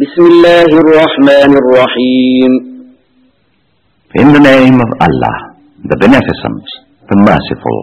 بسم الله الرحمن الرحيم. In the name of Allah, the Beneficent, the Merciful.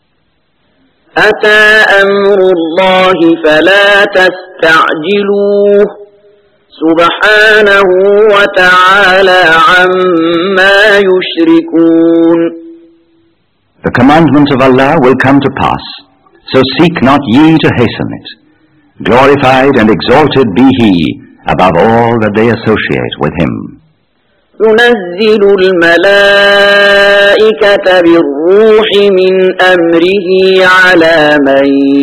أتى أمر الله فلا تستعجلوه سبحانه وتعالى عما يشركون. The commandment of Allah will come to pass, so seek not ye to hasten it. Glorified and exalted be He above all that they associate with Him. ينزل الملائكة بالروح من أمره على من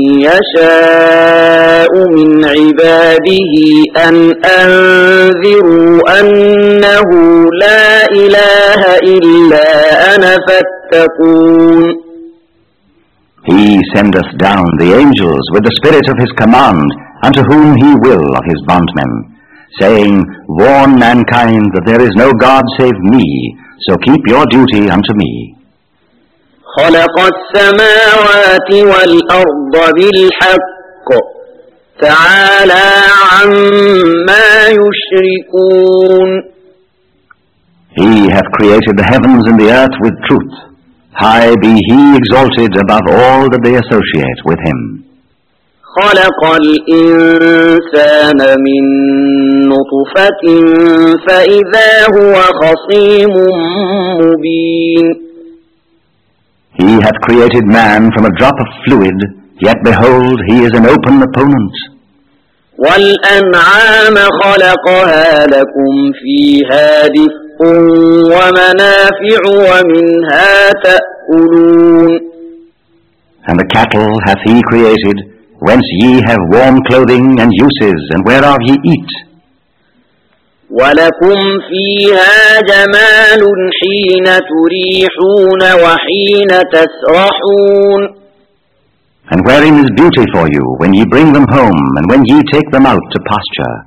يشاء من عباده أن أنذروا أنه لا إله إلا أنا فاتقون. He sendeth down the angels with the spirit of His command unto whom He will of His bondmen, saying, warn mankind that there is no God save me, so keep your duty unto me. خلق السماوات والأرض بالحق تعالى عما يشركون. He hath created the heavens and the earth with truth. High be He exalted above all that they associate with Him. خلق الإنسان من نطفة فإذا هو خصيم مبين. He hath created man from a drop of fluid, yet behold, he is an open opponent. والأنعام خلقها لكم فيها دفء ومنافع ومنها تأكلون. And the cattle hath He created, whence ye have warm clothing and uses, and whereof ye eat. ولكم فيها جمال حين تريحون وحين تسرحون. And wherein is beauty for you, when ye bring them home, and when ye take them out to pasture.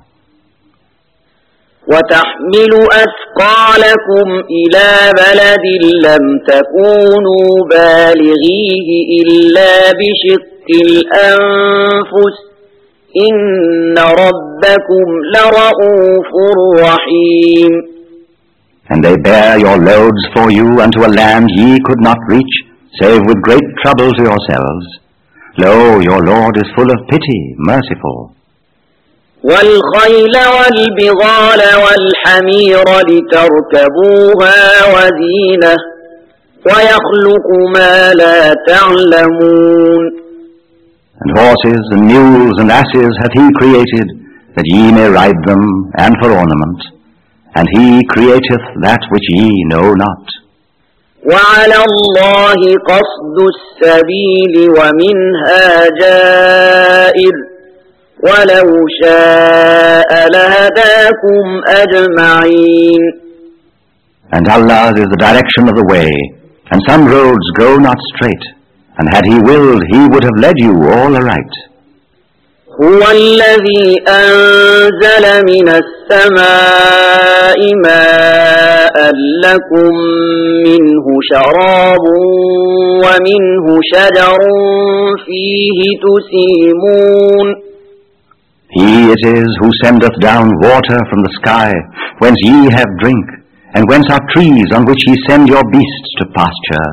وتحمل أثقالكم إلى بلد لم تكونوا بالغيه إلا بشق الأنفس إن ربكم لرؤوف رحيم. And they bear your loads for you unto a land ye could not reach, save with great trouble to yourselves. Lo, your Lord is full of pity, merciful. والخيل والبغال والحمير لتركبوها وزينة ويخلق ما لا تعلمون. And horses and mules and asses hath He created, that ye may ride them, and for ornament. And He createth that which ye know not. وعلى الله قصد السبيل ومنها جائر ولو شاء لهداكم أجمعين. And Allah's is the direction of the way, and some roads go not straight, and had He willed, He would have led you all aright. هو الذي أنزل من السماء ماء لكم منه شراب ومنه شجر فيه تسيمون. He it is who sendeth down water from the sky, whence ye have drink, and whence are trees on which ye send your beasts to pasture.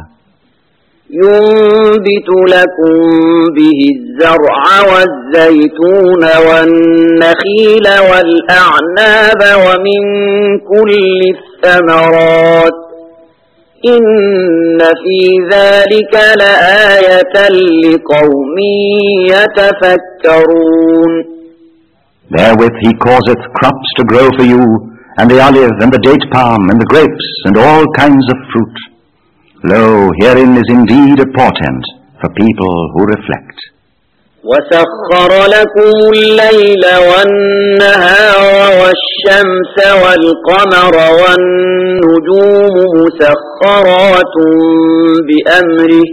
ينبت لكم به الزرع والزيتون والنخيل والأعناب ومن كل الثمرات إن في ذلك لآية لقوم يتفكرون. Therewith He causeth crops to grow for you, and the olive and the date palm and the grapes and all kinds of fruit. Lo, herein is indeed a portent for people who reflect. وسخر لكم الليل والنهار والشمس والقمر والنجوم مسخرات بأمره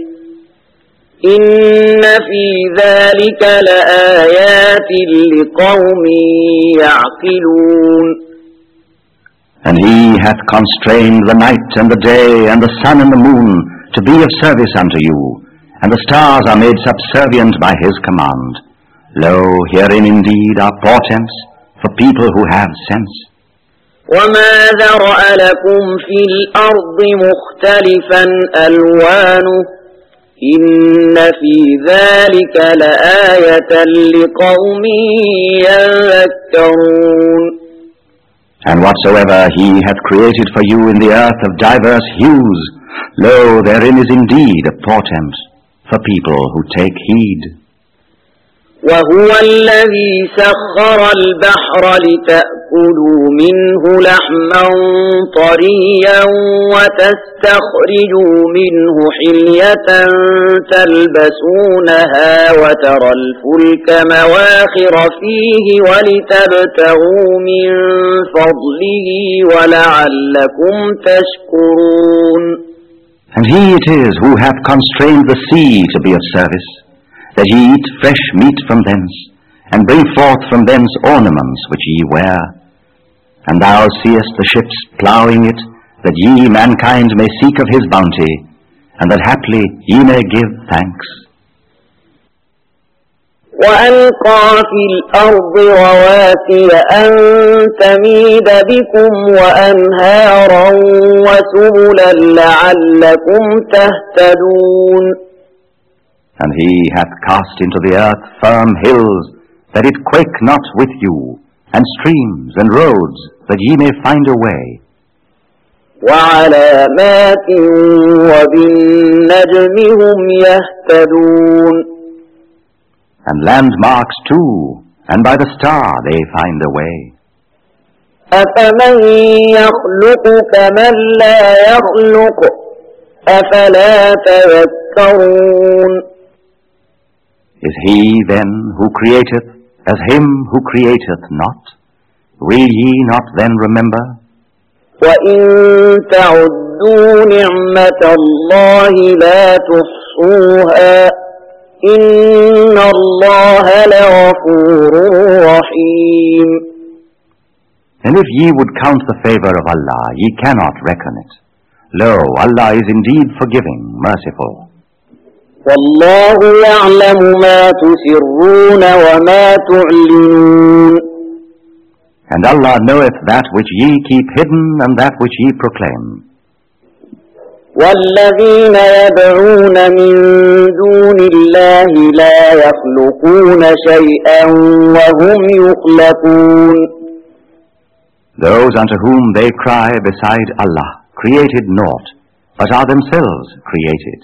إن في ذلك لآيات لقوم يعقلون. And He hath constrained the night and the day and the sun and the moon to be of service unto you, and the stars are made subservient by His command. Lo, herein indeed are portents for people who have sense. وما ذرأ لكم في الأرض مختلفا ألوانه إن في ذلك لآية لقوم يذكرون. And whatsoever he hath created for you in the earth of diverse hues, lo, therein is indeed a portent for people who take heed. وهو الذي سخر البحر لتأكلوا منه لحما طريا وتستخرجوا منه حلية تلبسونها وترى الفلك مواخر فيه ولتبتغوا من فضله ولعلكم تشكرون. And he it is who hath constrained the sea to be of service, that ye eat fresh meat from thence, and bring forth from thence ornaments which ye wear. And thou seest the ships ploughing it, that ye mankind may seek of his bounty, and that haply ye may give thanks. وألقى في الأرض رواسي أن تميد بكم وأنهارا وسبلا لعلكم تهتدون. And he hath cast into the earth firm hills, that it quake not with you, and streams and roads, that ye may find a way. وعلامات وبالنجم هم يهتدون. And landmarks too, and by the star they find a way. أفمن يخلق كمن لا يخلق أفلا تذكرون. Is he then who createth as him who createth not? Will ye not then remember? وَإِن تَعُدُّوا نِعْمَةَ اللَّهِ لَا تُحْصُوهَا إِنَّ اللَّهَ لَغَفُورٌ رَحِيمٌ. And if ye would count the favor of Allah, ye cannot reckon it. Lo, Allah is indeed forgiving, merciful. وَاللَّهُ يَعْلَمُ مَا تُسِرُّونَ وَمَا تُعْلِنُونَ. And Allah knoweth that which ye keep hidden and that which ye proclaim. وَالَّذِينَ يَدْعُونَ مِن دُونِ اللَّهِ لَا يَخْلُقُونَ شَيْئًا وَهُمْ يُخْلَقُونَ. Those unto whom they cry beside Allah created naught, but are themselves created.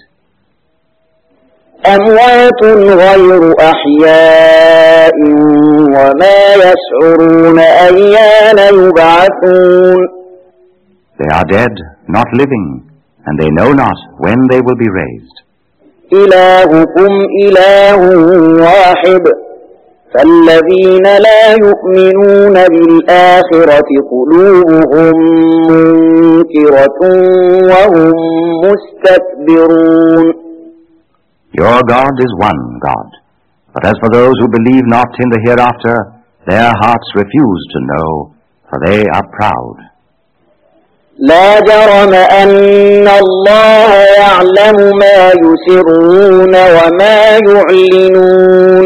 أموات غير أحياء وما يشعرون أيان يبعثون. They are dead, not living, and they know not when they will be raised. إلهكم إله واحد فالذين لا يؤمنون بالآخرة قلوبهم منكرة وهم مستكبرون. Your God is one God, but as for those who believe not in the hereafter, their hearts refuse to know, for they are proud. لا جرم أن الله يعلم ما يسرون وما يعلنون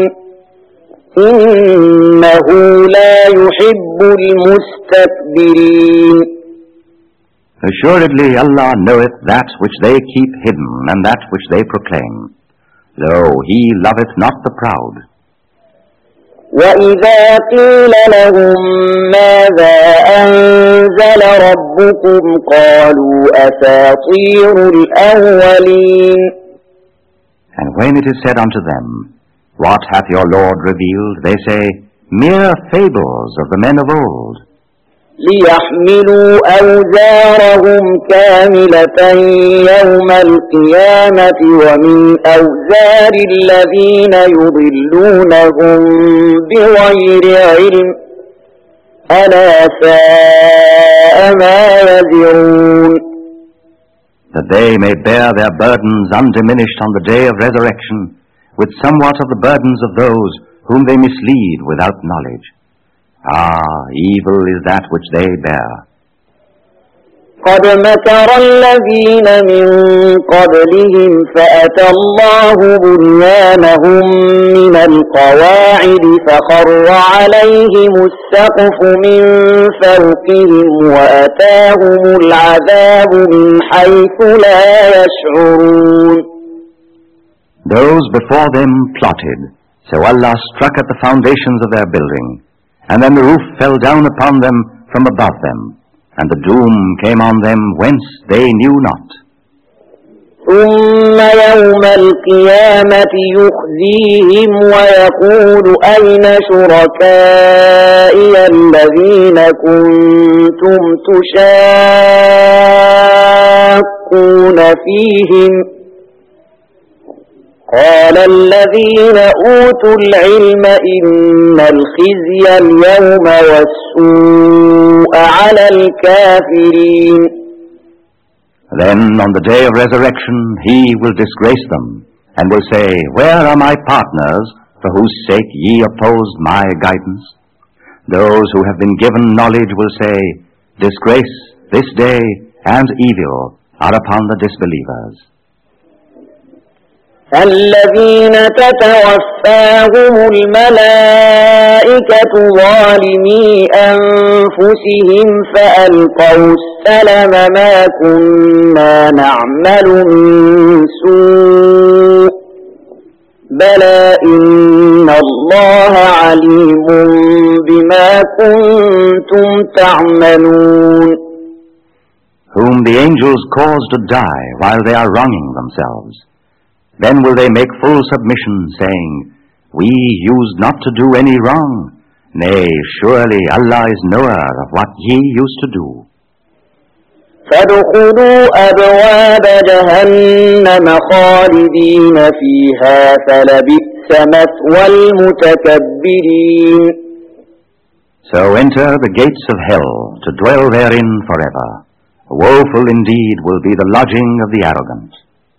إنه لا يحب المستكبرين. Assuredly Allah knoweth that which they keep hidden and that which they proclaim. Lo, he loveth not the proud. وَإِذَا قِيلَ لَهُم مَّاذَا أَنزَلَ رَبُّكُمْ قَالُوا أَسَاطِيرُ الْأَوَّلِينَ. And when it is said unto them, What hath your Lord revealed? They say, Mere fables of the men of old. لِيَحْمِلُوا أَوْزَارَهُمْ كَامِلَةً يَوْمَ الْقِيَامَةِ وَمِنْ أَوْزَارِ الَّذِينَ يُضِلُّونَهُم بِغَيْرِ عِلْمٍ أَلَا سَاءَ مَا يَزِرُونَ. That they may bear their burdens undiminished on the day of resurrection, with somewhat of the burdens of those whom they mislead without knowledge. Ah, evil is that which they bear. قد مكر الذين من قبلهم فأتى الله بنيانهم من القواعد فخر عليهم السقف من فوقهم وأتاهم العذاب من حيث لا يشعرون. Those before them plotted, so Allah struck at the foundations of their building, and then the roof fell down upon them from above them, and the doom came on them whence they knew not. ثم يوم القيامة يخزيهم ويقول أين شركائي الذين كنتم تشاقون فيهم قال الذين أوتوا العلم إن الخزي اليوم والسوء على الكافرين. Then on the day of resurrection he will disgrace them, and will say, Where are my partners, for whose sake ye opposed my guidance? Those who have been given knowledge will say, Disgrace, this day, and evil are upon the disbelievers. الذين تتوفاهم الملائكة ظالمي أنفسهم فألقوا السلم ما كنا نعمل من سوء بلى إن الله عليم بما كنتم تعملون. Whom the angels cause to die while they are wronging themselves. Then will they make full submission, saying, We used not to do any wrong. Nay, surely Allah is knower of what ye used to do. فادخلوا أبواب جهنم خالدين فيها فلبئس مثوى المتكبرين. So enter the gates of hell to dwell therein forever. Woeful indeed will be the lodging of the arrogant.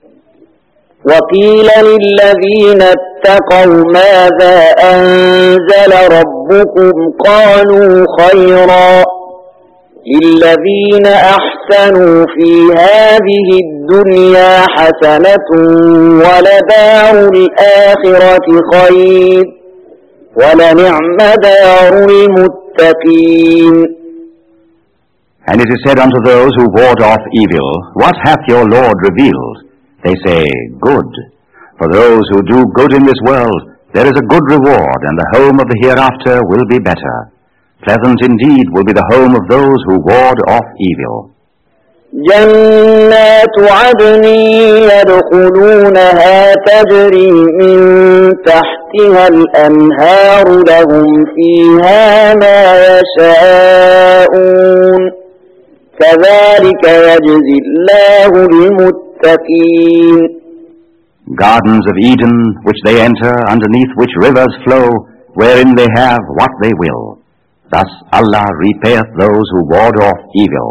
وقيل للذين اتقوا ماذا أنزل ربكم قالوا خيرا للذين أحسنوا في هذه الدنيا حسنة ولدار الآخرة خير ولنعم دار المتقين. And it is said unto those who ward off evil, What hath your Lord revealed? They say, Good. For those who do good in this world, there is a good reward, and the home of the hereafter will be better. Pleasant indeed will be the home of those who ward off evil. جنات عدن يدخلونها تجري من تحتها الأنهار لهم فيها ما يشاءون كذلك يجزي الله المتقين. Gardens of Eden, which they enter, underneath which rivers flow, wherein they have what they will. Thus Allah repayeth those who ward off evil.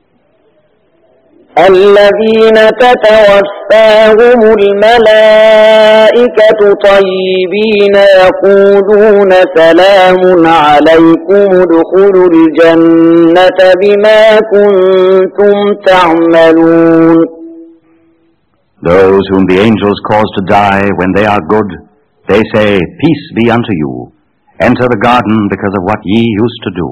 الذين تتوفاهم الملائكة طيبين يقولون سلام عليكم ادخلوا الجنة بما كنتم تعملون. Those whom the angels cause to die when they are good, they say, Peace be unto you. Enter the garden because of what ye used to do.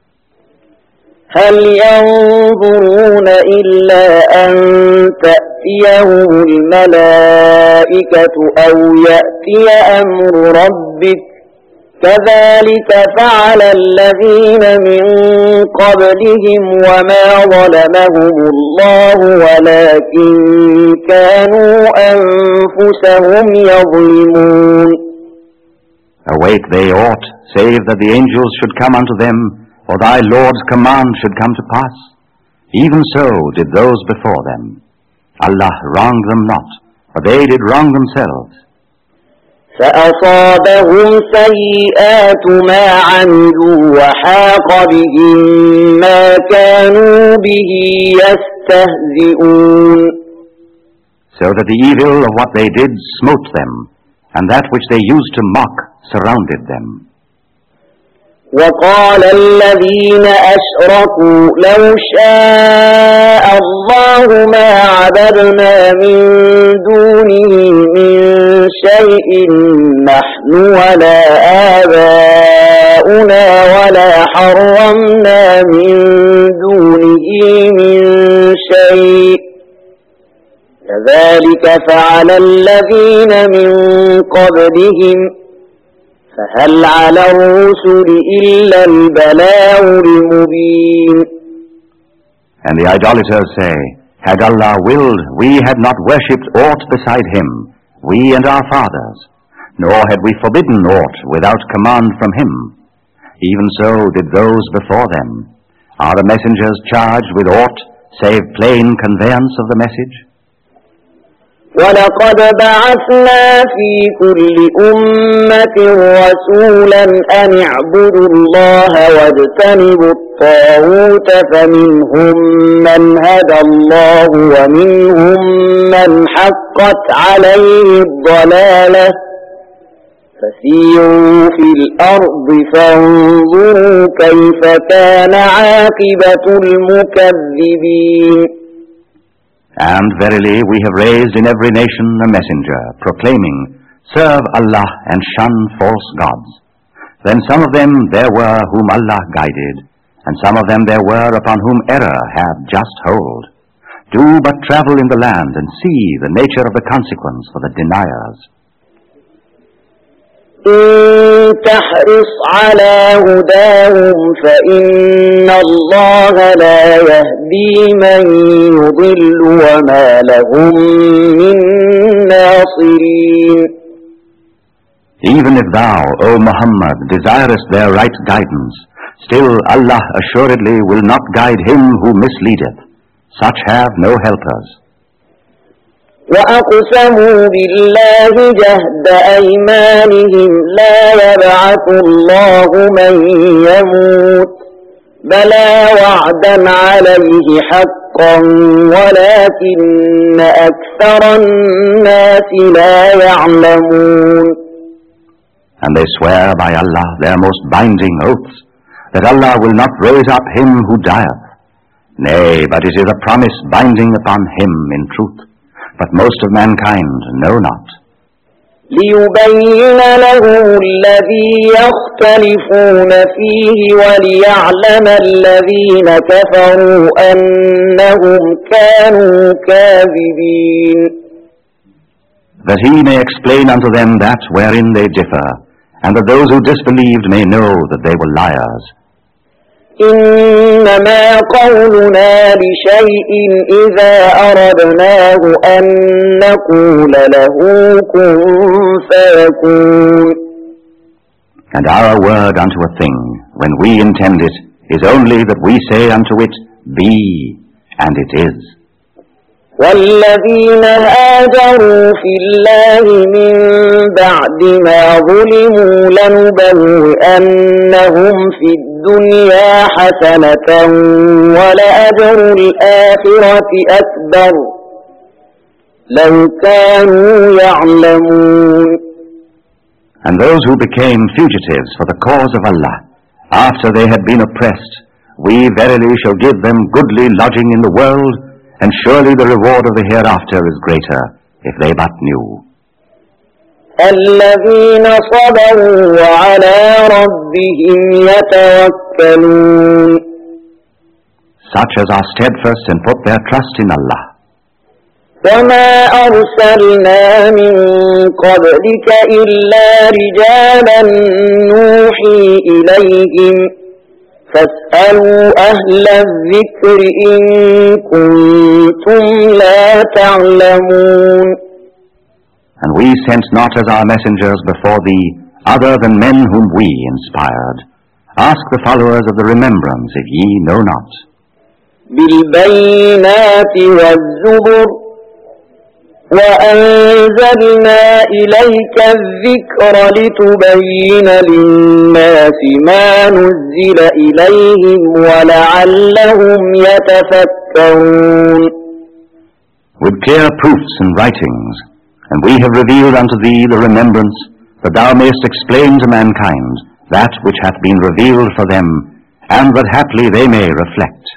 هل ينظرون إلا أن تأتيهم الملائكة أو يأتي أمر ربك كذلك فعل الذين من قبلهم وما ظلمهم الله ولكن كانوا أنفسهم يظلمون. Awake they ought, save that the angels should come unto them, or thy Lord's command should come to pass. Even so did those before them. Allah wronged them not, for they did wrong themselves. فأصابهم سيئات ما عملوا وحاق بهم ما كانوا به يستهزئون. So that the evil of what they did smote them, and that which they used to mock surrounded them. وقال الذين أشركوا لو شاء الله ما عبدنا من دونه من شيء نحن ولا آباؤنا ولا حرمنا من دونه من شيء كذلك فعل الذين من قبلهم فهل على الرسل إلا البلاغ المبين. And the idolaters say, had Allah willed, we had not worshipped aught beside Him, we and our fathers, nor had we forbidden aught without command from Him. Even so did those before them. Are the messengers charged with aught save plain conveyance of the message? ولقد بعثنا في كل أمة رسولا أن اعبدوا الله واجتنبوا الطاغوت فمنهم من هدى الله ومنهم من حقت عليه الضلالة فسيروا في الأرض فانظروا كيف كان عاقبة المكذبين. And verily we have raised in every nation a messenger, proclaiming, serve Allah and shun false gods. Then some of them there were whom Allah guided, and some of them there were upon whom error had just hold. Do but travel in the land and see the nature of the consequence for the deniers. إن تحرص على هداهم فإن الله لا يهدي من يضل وما لهم من ناصرين. Even if thou, O Muhammad, desirest their right guidance, still Allah assuredly will not guide him who misleadeth. Such have no helpers. وأقسموا بالله جهد أيمانهم لا يبعث الله من يموت بلى وعدا عليه حقا ولكن أكثر الناس لا يعلمون. And they swear by Allah their most binding oaths, that Allah will not raise up him who dieth. Nay, but it is a promise binding upon him in truth. But most of mankind know not. ليبين لهم الذي يختلفون فيه وليعلم الذين كفروا أنهم كانوا كاذبين. That he may explain unto them that wherein they differ, and that those who disbelieved may know that they were liars. إنما قولنا لشيء إذا أردناه أن نقول له كن فيكون. And our word unto a thing, when we intend it, is only that we say unto it, be, and it is. والذين هاجروا في الله من بعد ما ظلموا لنبوئنهم في الدنيا حسنة ولأجر الآخرة أكبر لو كانوا يعلمون. And those who became fugitives for the cause of Allah, after they had been oppressed, we verily shall give them goodly lodging in the world, and surely the reward of the hereafter is greater, if they but knew. الذين صبروا وعلى ربهم يتوكلون. Such as are steadfast and put their trust in Allah. وما أرسلنا من قبلك إلا رجالا نوحي إليهم فاسألوا أهل الذكر إن كنتم لا تعلمون. And we sent not as our messengers before thee other than men whom we inspired. Ask the followers of the remembrance if ye know not. بالبينات والزبر وأنزلنا إليك الذكر لتبين للناس ما نزل إليهم ولعلهم يتفكرون. With clear proofs and writings, and we have revealed unto thee the remembrance, that thou mayest explain to mankind that which hath been revealed for them, and that haply they may reflect.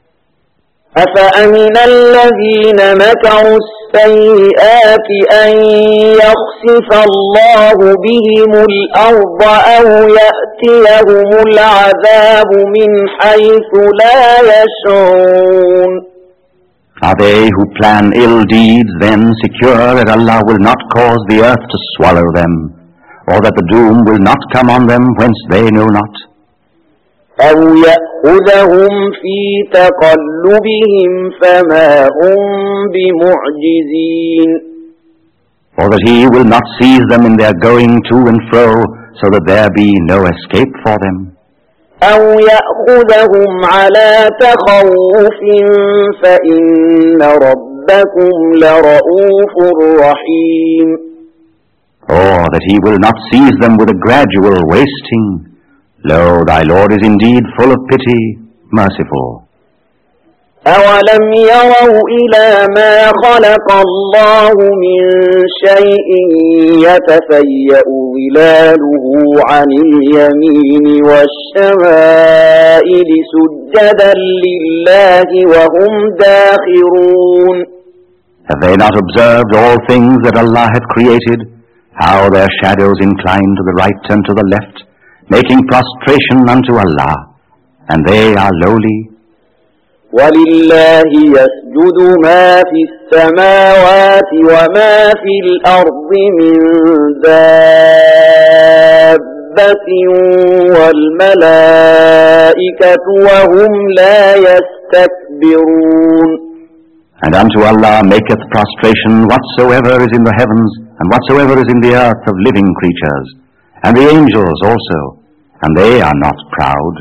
أفأمن الذين مكروا السيئات أن يخسف الله بهم الأرض أو يأتيهم العذاب من حيث لا يشعرون. Are they who plan ill deeds then secure that Allah will not cause the earth to swallow them, or that the doom will not come on them whence they know not? أو يأخذهم في تقلبهم فما هم بمعجزين. Or that He will not seize them in their going to and fro, so that there be no escape for them. أو يأخذهم على تخوف فإن ربكم لرؤوف رحيم. Or that He will not seize them with a gradual wasting. Lo, thy Lord is indeed full of pity, merciful. أولم يروا إلى ما خلق الله من شيء يتفيأ ظلاله عن اليمين والشمائل سجدا لله وهم داخرون. Have they not observed all things that Allah hath created, how their shadows incline to the right and to the left, making prostration unto Allah, and they are lowly? ولله يسجد ما في السماوات وما في الأرض من دابة والملائكة وهم لا يستكبرون. And unto Allah maketh prostration whatsoever is in the heavens and whatsoever is in the earth of living creatures, and the angels also, and they are not proud.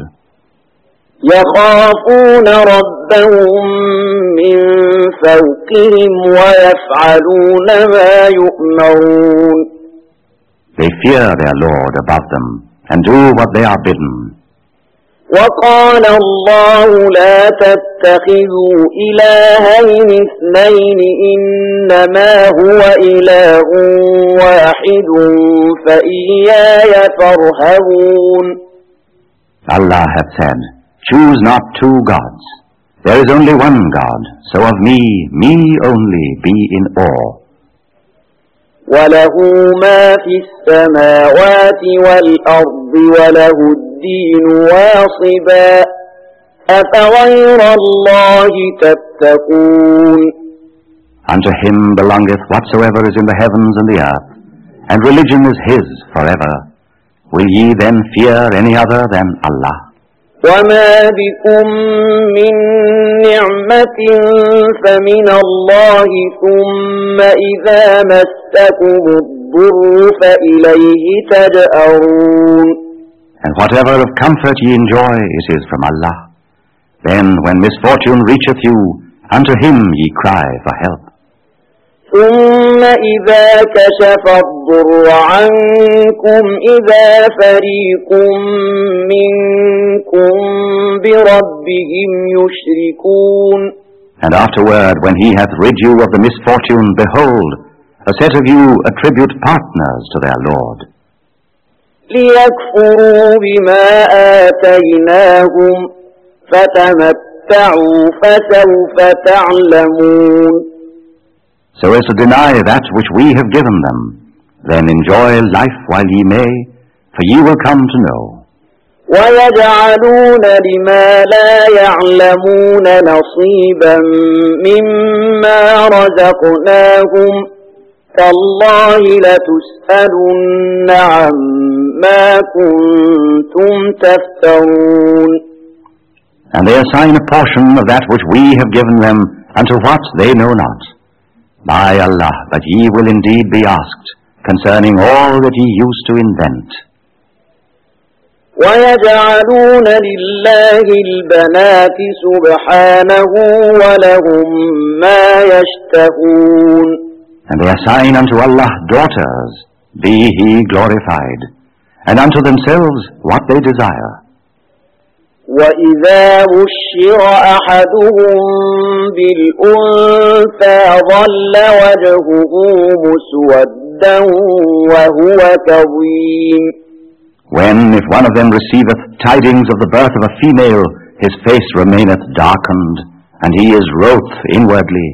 يخافون ربهم من فوقهم ويفعلون ما يؤمرون. They fear their Lord above them and do what they are bidden. وقال الله لا تتخذوا إلهين اثنين إنما هو إله واحد فإياي فارهبون. Allah hath said, choose not two gods. There is only one God, so of me only be in awe. وله ما في السماوات والأرض وله الدين واصبا أفغير الله تتقون. Unto Him belongeth whatsoever is in the heavens and the earth, and religion is His forever. Will ye then fear any other than Allah? وما بكم من نعمة فمن الله ثم إذا مسكم الضر فإليه تجأرون. And whatever of comfort ye enjoy, it is from Allah. Then when misfortune reacheth you, unto Him ye cry for help. ثم إذا كشف الضر عنكم إذا فريق منكم بربهم يشركون. And afterward, when He hath rid you of the misfortune, behold, a set of you attribute partners to their Lord. ليكفروا بما آتيناهم فتمتعوا فسوف تعلمون. So as to deny that which we have given them, then enjoy life while ye may, for ye will come to know. ويجعلون لما لا يعلمون نصيبا مما رزقناهم تالله لتسألن عما كنتم تفترون. And they assign a portion of that which we have given them unto what they know not. By Allah, but ye will indeed be asked concerning all that ye used to invent. ويجعلون لله البنات سبحانه ولهم ما يشتهون. And they assign unto Allah daughters, be He glorified, and unto themselves what they desire. وإذا بشر أحدهم بالأنثى ظل وجهه مسودا وهو كظيم. When, if one of them receiveth tidings of the birth of a female, his face remaineth darkened, and he is wroth inwardly.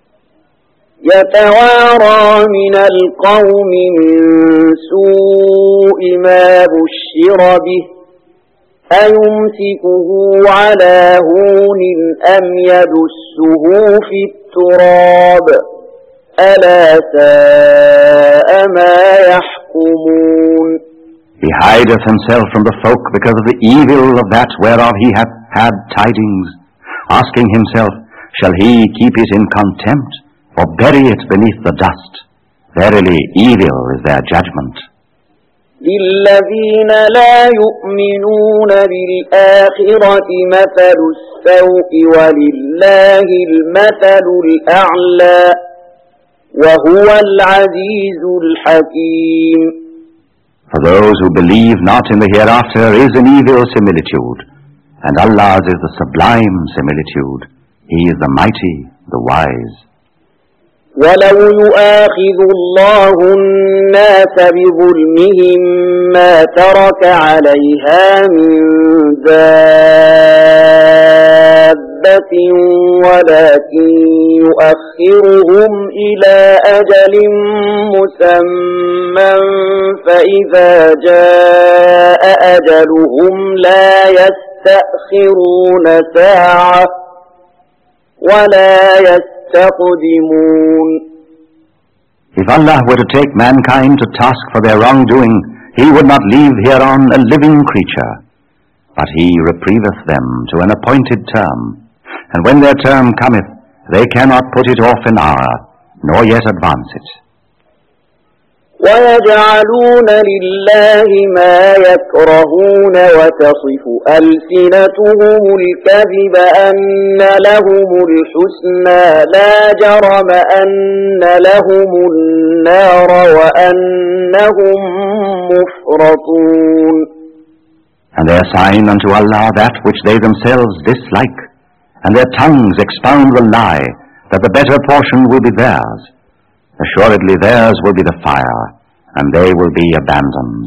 يتوارى من القوم من سوء ما بشر به أيمسكه على هون أم يدسه في التراب ألا ساء ما يحكمون. He hideth himself from the folk because of the evil of that whereof he hath had tidings, asking himself, shall he keep it in contempt, or bury it beneath the dust? Verily, evil is their judgment. للذين لا يؤمنون بالآخرة مثل السوء ولله المثل الأعلى وهو العزيز الحكيم. For those who believe not in the hereafter is an evil similitude, and Allah's is the sublime similitude. He is the mighty, the wise. ولو يؤاخذ الله الناس بظلمهم ما ترك عليها من دابة ولكن يؤخرهم إلى أجل مسمى فإذا جاء أجلهم لا يستأخرون ساعة ولا يستقدمون. If Allah were to take mankind to task for their wrongdoing, He would not leave hereon a living creature. But He reprieveth them to an appointed term, and when their term cometh, they cannot put it off an hour, nor yet advance it. ويجعلون لله ما يكرهون وتصف ألسنتهم الكذب أن لهم الحسنى لا جرم أن لهم النار وأنهم مفرطون. And they assign unto Allah that which they themselves dislike, and their tongues expound the lie, that the better portion will be theirs. Assuredly theirs will be the fire, and they will be abandoned.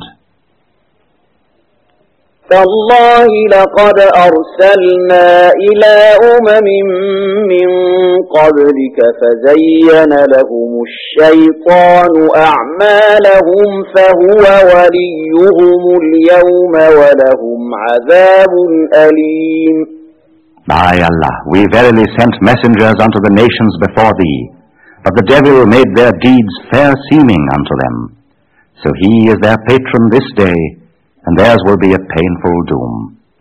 تالله لقد أرسلنا إلى من قبلك فزين لهم الشيطان أعمالهم فهو وليهم اليوم ولهم عذاب أليم. By Allah, we verily sent messengers unto the nations before thee, but the devil made their deeds fair seeming unto them. So he is their patron this day, and theirs will be a painful doom.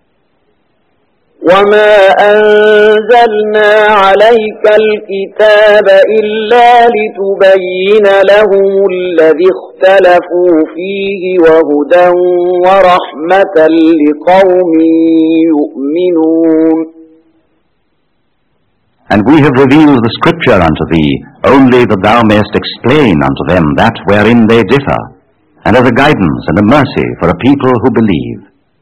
وما أنزلنا عليك الكتاب إلا لتبين لهم الذي اختلفوا فيه وهدى ورحمة لقوم يؤمنون. And we have revealed the Scripture unto thee, only that thou mayest explain unto them that wherein they differ, and as a guidance and a mercy for a people who believe.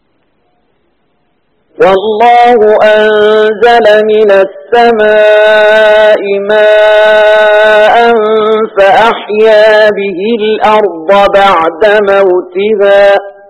والله أنزل من السماء ماء فأحيا به الأرض بعد موتها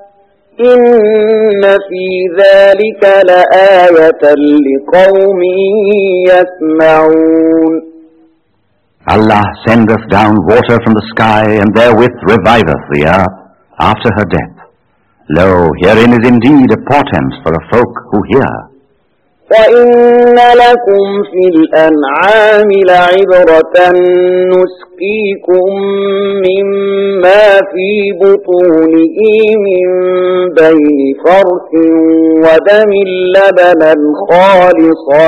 إن في ذلك لآية لقوم يسمعون. Allah sendeth down water from the sky, and therewith reviveth the earth after her death. Lo, herein is indeed a portent for a folk who hear. وَإِنَّ لَكُمْ فِي الْأَنْعَامِ لَعِبْرَةً نُسْقِيكُم مِّمَّا فِي بُطُونِهِ مِن بَيْنِ فَرْثٍ وَدَمٍ لَّبَنًا خَالِصًا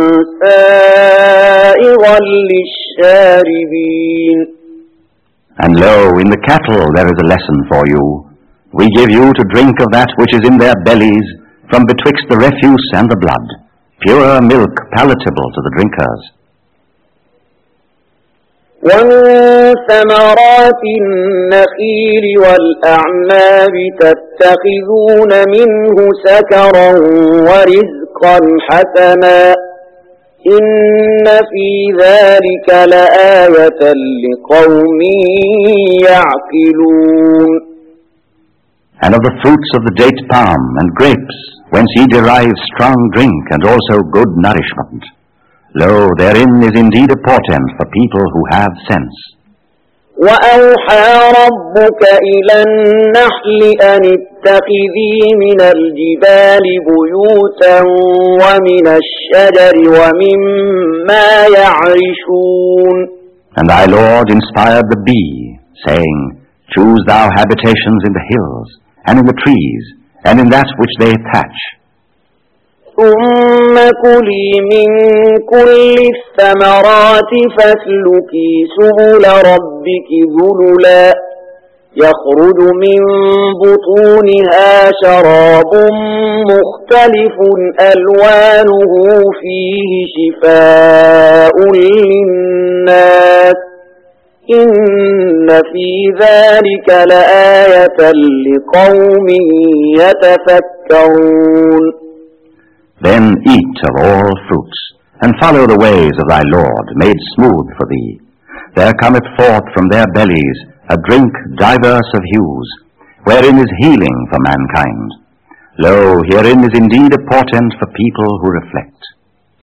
سَائِغًا لِّلشَّارِبِينَ. And lo, in the cattle there is a lesson for you. We give you to drink of that which is in their bellies, from betwixt the refuse and the blood, pure milk palatable to the drinkers. وَمِن ثَمَرَاتِ النَّخِيلِ وَالْأَعْنَابِ تَتَّخِذُونَ مِنْهُ سَكَرًا وَرِزْقًا حَسَنًا إِنَّ فِي ذَلِكَ لَآيَةً لِقَوْمٍ يَعْقِلُونَ. and of the fruits of the date palm and grapes, whence ye derive strong drink and also good nourishment. Lo, therein is indeed a portent for people who have sense. وأوحى ربك إلى النحل أن اتخذي من الجبال بيوتا ومن الشجر ومما يعرشون. And thy Lord inspired the bee, saying, Choose thou habitations in the hills, and in the trees, and in that which they thatch. ثم كلي من كل الثمرات فاسلكي سبل ربك ذللا يخرج من بطونها شراب مختلف ألوانه فيه شفاء للناس إن في ذلك لآية لقوم يتفكرون. Then eat of all fruits, and follow the ways of thy Lord, made smooth for thee. There cometh forth from their bellies a drink diverse of hues, wherein is healing for mankind. Lo, herein is indeed a portent for people who reflect.